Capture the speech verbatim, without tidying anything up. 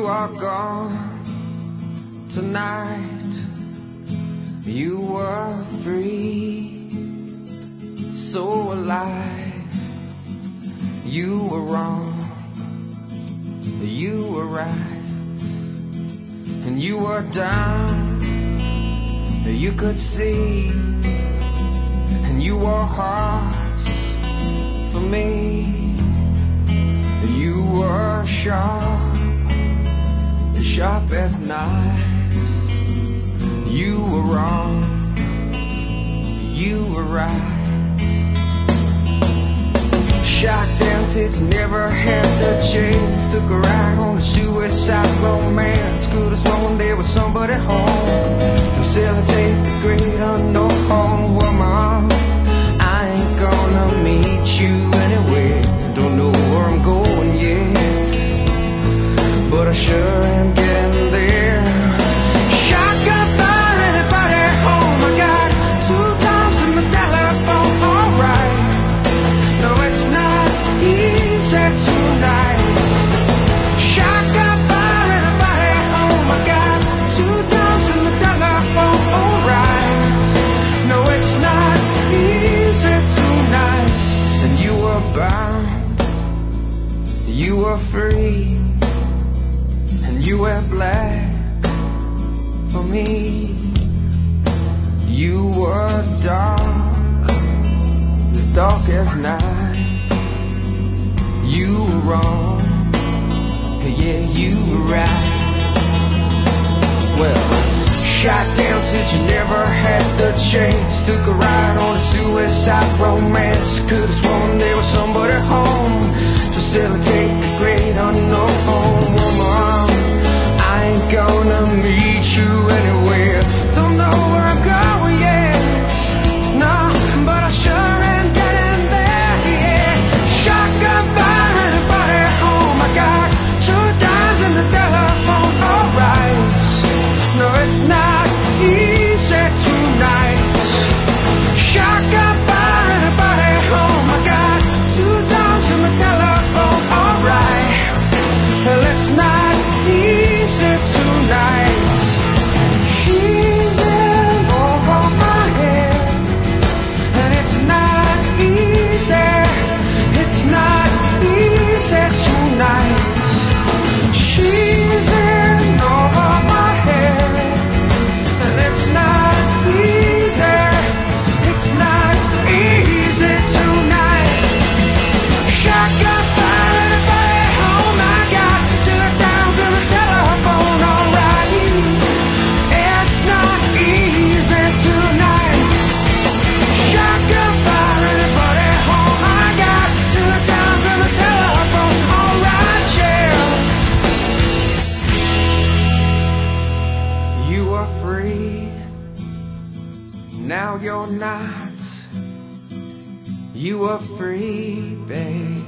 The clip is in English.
are gone tonight. You were free, so alive. You were wrong, you were right, and you were down, you could see, and you wore hearts for me. You were sharp, sharp as knives. You were wrong, you were right. Shot down till you never had the chance. Took a ride on a suicide romance. Could've sworn there was somebody home to celebrate the great unknown woman. I ain't gonna meet you anywhere. Don't know where I'm going yet, but I sure am getting there. Shotgun fire, anybody home? I got two times in the telephone, alright. No, it's not easy tonight. Shotgun fire, anybody home? I got two times in the telephone, alright. No, it's not easy tonight. And you were bound, you were free, and you were black for me. You were dark, as dark as night. You were wrong, yeah, you were right. Well, shot down since you never had the chance. Took a ride on a suicide romance. Could've sworn there was somebody home to celebrate the great unknown woman. I ain't gonna meet you anywhere. Don't know where I'm going yet, no, but I sure am getting there, yeah. Shotgun fire, anybody home? I got two dimes in the telephone, alright. No, it's not easy tonight. Shotgun fire, anybody home? I got two dimes in the telephone, alright. Well, it's not easy tonight. She's in over my head, and it's not easy. It's not easy tonight. She's in over my head, and it's not easy. It's not easy tonight. Shotgun fire, anybody home? I got two times in the telephone, alright. It's not easy tonight. Shotgun fire, anybody home? I got two times in the telephone, alright, yeah. You were free, now you're not. You were free, babe.